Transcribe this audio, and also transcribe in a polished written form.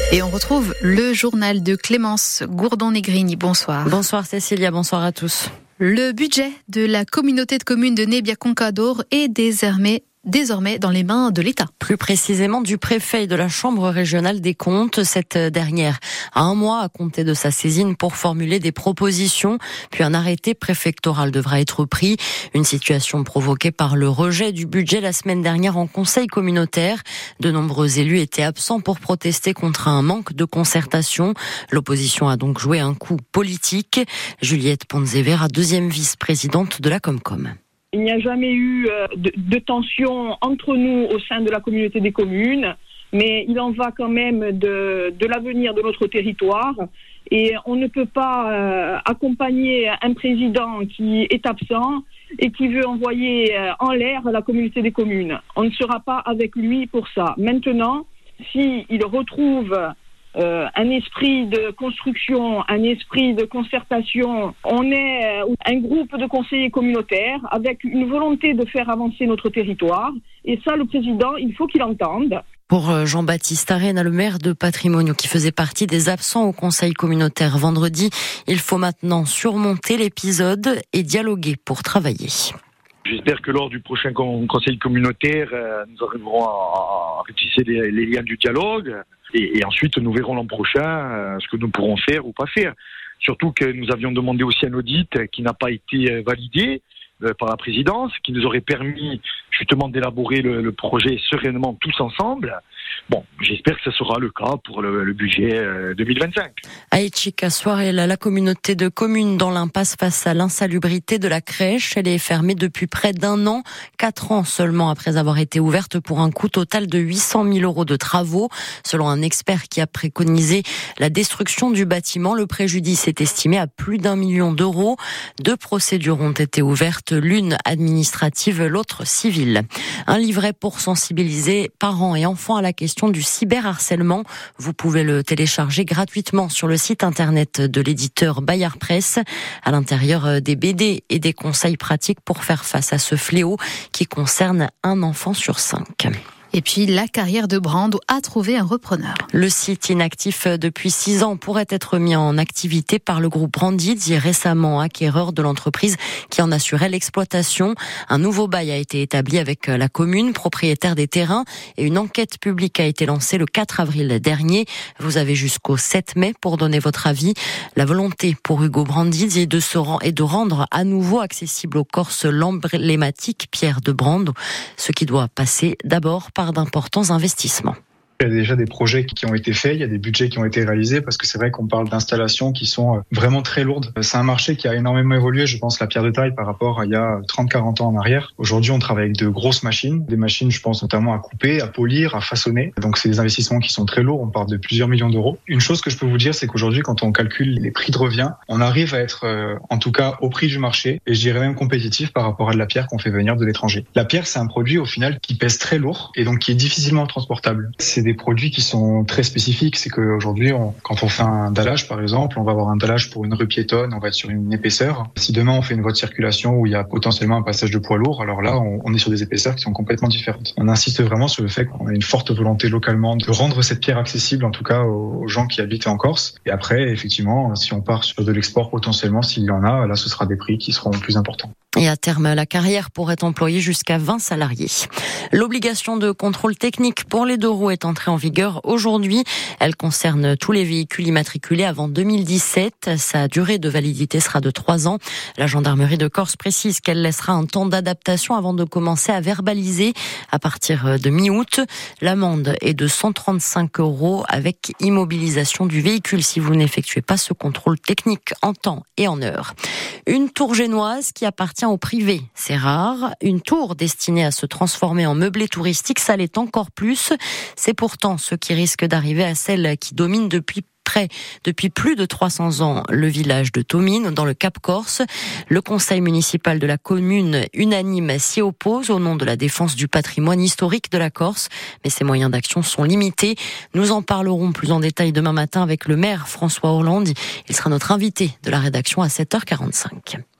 Et on retrouve le journal de Clémence Gourdon-Negrini. Bonsoir. Bonsoir Cécilia, bonsoir à tous. Le budget de la communauté de communes de Nebbia-Concarneau est désormais dans les mains de l'État. Plus précisément du préfet et de la Chambre régionale des comptes. Cette dernière a un mois à compter de sa saisine pour formuler des propositions. Puis un arrêté préfectoral devra être pris. Une situation provoquée par le rejet du budget la semaine dernière en conseil communautaire. De nombreux élus étaient absents pour protester contre un manque de concertation. L'opposition a donc joué un coup politique. Juliette Ponzevera, deuxième vice-présidente de la Comcom. Il n'y a jamais eu de tension entre nous au sein de la communauté des communes, mais il en va quand même de l'avenir de notre territoire. Et on ne peut pas accompagner un président qui est absent et qui veut envoyer en l'air la communauté des communes. On ne sera pas avec lui pour ça. Maintenant, s'il retrouve un esprit de construction, un esprit de concertation. On est un groupe de conseillers communautaires avec une volonté de faire avancer notre territoire. Et ça, le président, il faut qu'il entende. Pour Jean-Baptiste Arena, le maire de Patrimonio, qui faisait partie des absents au conseil communautaire vendredi, il faut maintenant surmonter l'épisode et dialoguer pour travailler. J'espère que lors du prochain conseil communautaire, nous arriverons à réussir les liens du dialogue. Et ensuite, nous verrons l'an prochain ce que nous pourrons faire ou pas faire. Surtout que nous avions demandé aussi un audit qui n'a pas été validé par la présidence, qui nous aurait permis justement d'élaborer le projet sereinement tous ensemble. Bon, j'espère que ce sera le cas pour le budget 2025. À Etchika-Soirel, la communauté de communes dans l'impasse face à l'insalubrité de la crèche. Elle est fermée depuis près d'un an, 4 ans seulement après avoir été ouverte pour un coût total de 800 000 euros de travaux. Selon un expert qui a préconisé la destruction du bâtiment, le préjudice est estimé à plus d'1 million d'euros. 2 procédures ont été ouvertes, l'une administrative, l'autre civile. Un livret pour sensibiliser parents et enfants à la question du cyberharcèlement. Vous pouvez le télécharger gratuitement sur le site internet de l'éditeur Bayard Presse. À l'intérieur des BD et des conseils pratiques pour faire face à ce fléau qui concerne un enfant sur 5. Et puis, la carrière de Brando a trouvé un repreneur. Le site inactif depuis 6 ans pourrait être mis en activité par le groupe Brandid, récemment acquéreur de l'entreprise qui en assurait l'exploitation. Un nouveau bail a été établi avec la commune, propriétaire des terrains, et une enquête publique a été lancée le 4 avril dernier. Vous avez jusqu'au 7 mai pour donner votre avis. La volonté pour Hugo Brandid est de rendre à nouveau accessible aux Corses l'emblématique pierre de Brando, ce qui doit passer d'abord par d'importants investissements. Il y a déjà des projets qui ont été faits, il y a des budgets qui ont été réalisés parce que c'est vrai qu'on parle d'installations qui sont vraiment très lourdes. C'est un marché qui a énormément évolué, je pense, la pierre de taille par rapport à il y a 30-40 ans en arrière. Aujourd'hui, on travaille avec de grosses machines, des machines, je pense, notamment à couper, à polir, à façonner. Donc, c'est des investissements qui sont très lourds, on parle de plusieurs millions d'euros. Une chose que je peux vous dire, c'est qu'aujourd'hui, quand on calcule les prix de revient, on arrive à être, en tout cas, au prix du marché et je dirais même compétitif par rapport à de la pierre qu'on fait venir de l'étranger. La pierre, c'est un produit, au final, qui pèse très lourd et donc qui est difficilement transportable. C'est des produits qui sont très spécifiques. C'est qu'aujourd'hui, quand on fait un dallage, par exemple, on va avoir un dallage pour une rue piétonne, on va être sur une épaisseur. Si demain on fait une voie de circulation où il y a potentiellement un passage de poids lourd, alors là, on est sur des épaisseurs qui sont complètement différentes. On insiste vraiment sur le fait qu'on a une forte volonté localement de rendre cette pierre accessible, en tout cas aux gens qui habitent en Corse. Et après, effectivement, si on part sur de l'export potentiellement, s'il y en a, là, ce sera des prix qui seront plus importants. Et à terme, la carrière pourrait employer jusqu'à 20 salariés. L'obligation de contrôle technique pour les 2 roues est entrée en vigueur aujourd'hui. Elle concerne tous les véhicules immatriculés avant 2017. Sa durée de validité sera de 3 ans. La gendarmerie de Corse précise qu'elle laissera un temps d'adaptation avant de commencer à verbaliser à partir de mi-août. L'amende est de 135 € avec immobilisation du véhicule si vous n'effectuez pas ce contrôle technique en temps et en heure. Une tour génoise qui appartient au privé, c'est rare. Une tour destinée à se transformer en meublé touristique, ça l'est encore plus. C'est pourtant ce qui risque d'arriver à celle qui domine depuis plus de 300 ans le village de Tomine, dans le Cap Corse. Le conseil municipal de la commune unanime s'y oppose au nom de la défense du patrimoine historique de la Corse. Mais ses moyens d'action sont limités. Nous en parlerons plus en détail demain matin avec le maire François Hollande. Il sera notre invité de la rédaction à 7h45.